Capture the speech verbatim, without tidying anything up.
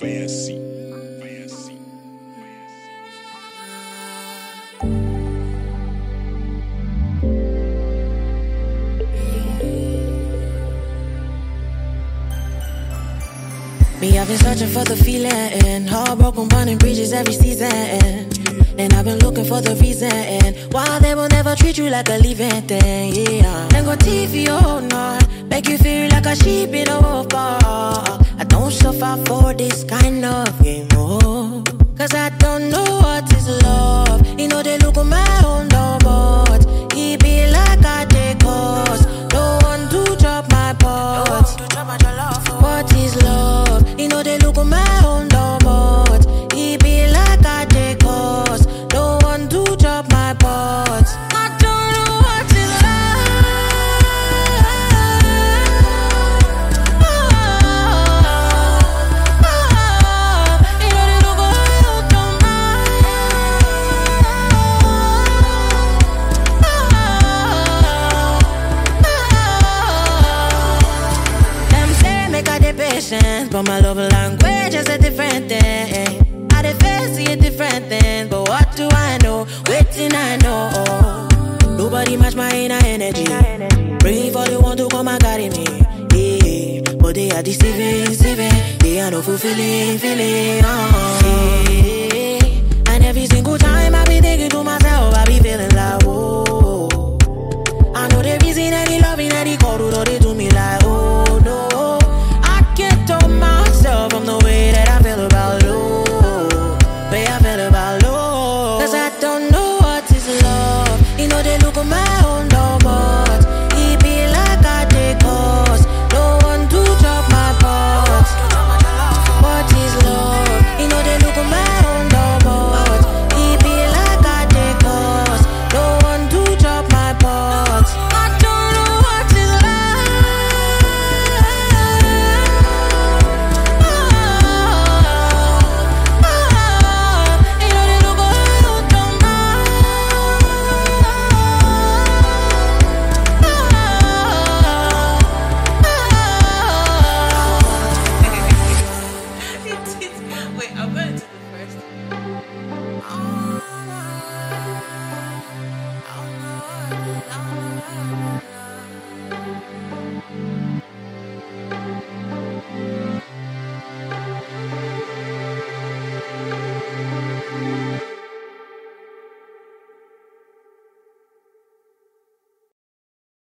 Fancy. Me, I've been searching for the feeling, heartbroken, burning bridges every season. And I've been looking for the reason why they will never treat you like a living thing, yeah. Then go T V all night, make you feel like a sheep in a wolf bar. I don't suffer for this kind of game, oh. Cause I don't know what is love. You know they look at my own door, but he be like I take cost. No one to drop my pot. What is love? You know they look at my own door, but he be like I take cost. No one to drop my pot. I don't know what is love. Oh, oh, you know they look at my own door, oh, oh. Them say make I dey patient, but my love language is a different thing. I dey face see a different thing, but what do I know? Waiting I know. Nobody match my inner energy. Praying for the one to come and carry me. Yeah, but they are deceiving, deceiving. They are no fulfilling, feeling. Oh, yeah. And every single time I be thinking to myself, I be feeling like, whoa. I know the reason.